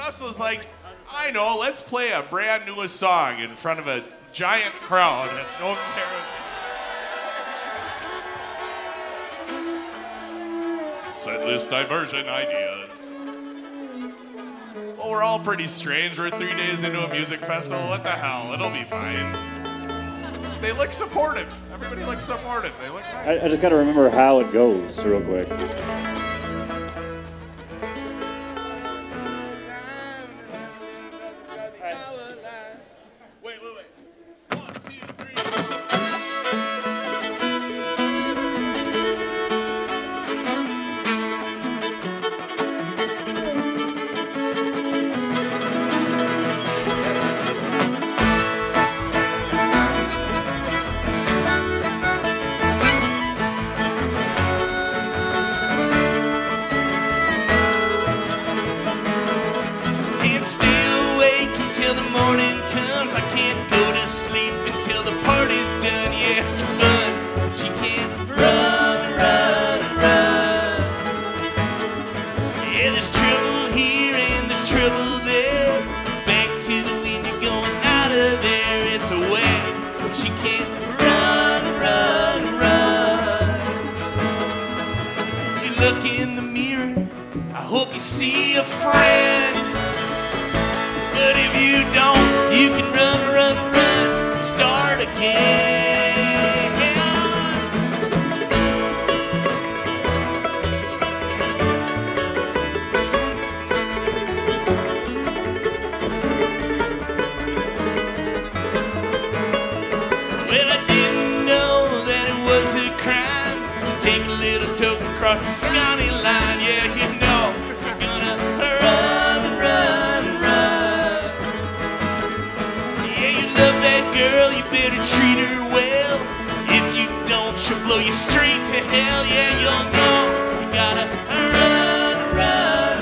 Russell's like, I know, let's play a brand new song in front of a giant crowd and no one cares. Set list diversion ideas. Well, we're all pretty strange. We're 3 days into a music festival. What the hell? It'll be fine. They look supportive. Everybody looks supportive. They look nice. I just got to remember how it goes real quick. Wait. 1, 2, 3. Can't stay awake until the morning comes. I can't go to sleep until the party's done. Yeah, it's fun. She can't run. Yeah, there's trouble here and there's trouble there. Back to the window, going out of there. It's a way. She can't run. You look in the mirror. I hope you see a friend. But if you don't, you can run, start again. Well, I didn't know that it was a crime to take a little token across the Scotty line. Yeah, you know, you're gonna run. Yeah, you love that girl, you better treat her well. If you don't, she'll blow you straight to hell. Yeah, you'll know you gotta run.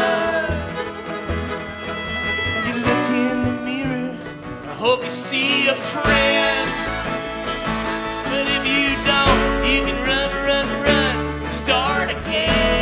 You look in the mirror, I hope you see a friend. But if you don't, you can run, start again.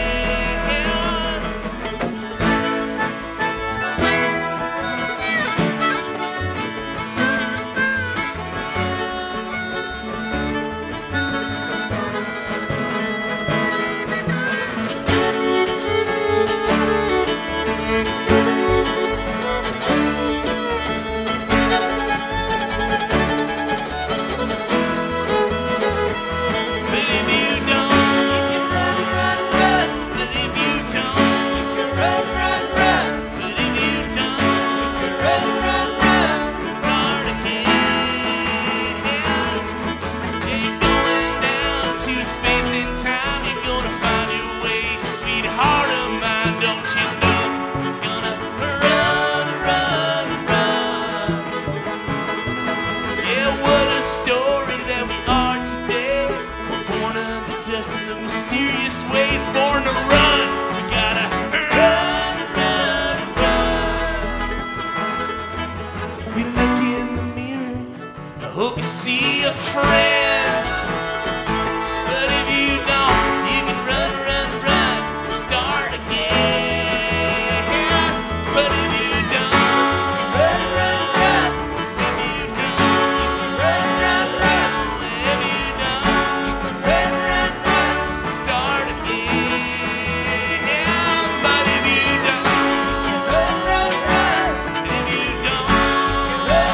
Hope you see a friend. But if you don't, you can run, start again. But if you don't, run. If you don't, you can run. If you don't, you can run, start again. But if you don't, you can run. If you don't, run.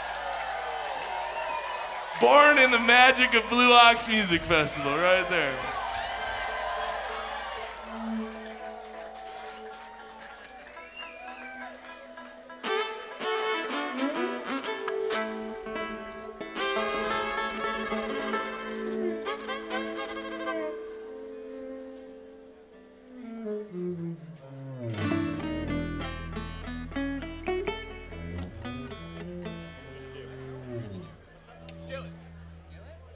Born in the magic of Blue Ox Music Festival, right there.